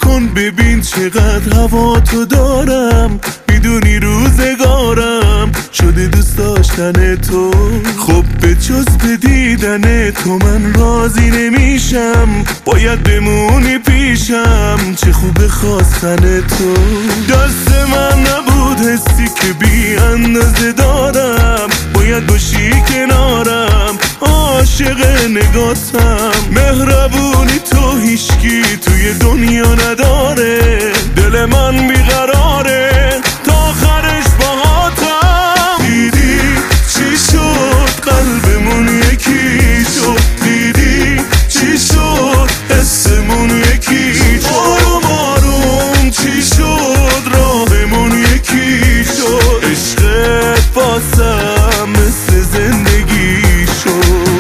کن ببین چقدر هوا تو دارم، میدونی روزگارم شده دوست داشتن تو. خب به جز به دیدن تو من راضی نمیشم، باید بمونی پیشم، چه خوب خواستن تو. دست من نبود حسی که بی اندازه دارم، باید باشی کنارم، عاشق نگاتم. مهربونی تو هیچکی توی دنیا نداره، دل من بیقراره تا آخرش باهاتم. دیدی چی شد قلبمون یکی شد، دیدی چی شد حسمون یکی شد. آروم آروم چی شد راهمون یکی شد، عشقت باسم مثل زندگی شد.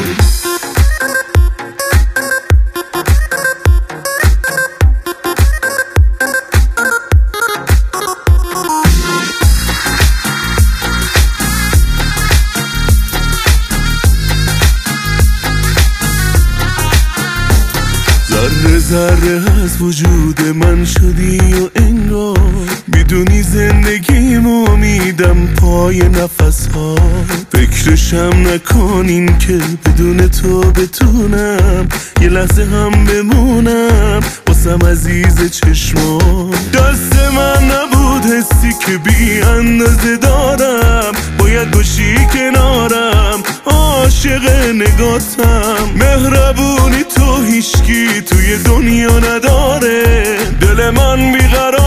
ذره ذره از وجود من شدی و انگار میدونی زندگیم امیدم پای نفس ها. فکرشم نکنین که بدون تو بتونم یه لحظه هم بمونم واسم عزیز چشمان. دست من نبود حسی که بی اندازه دارم، باید باشی کنارم، عاشق نگاتم. مهربونی تو هیچکی توی دنیا نداره، دل من بیقرار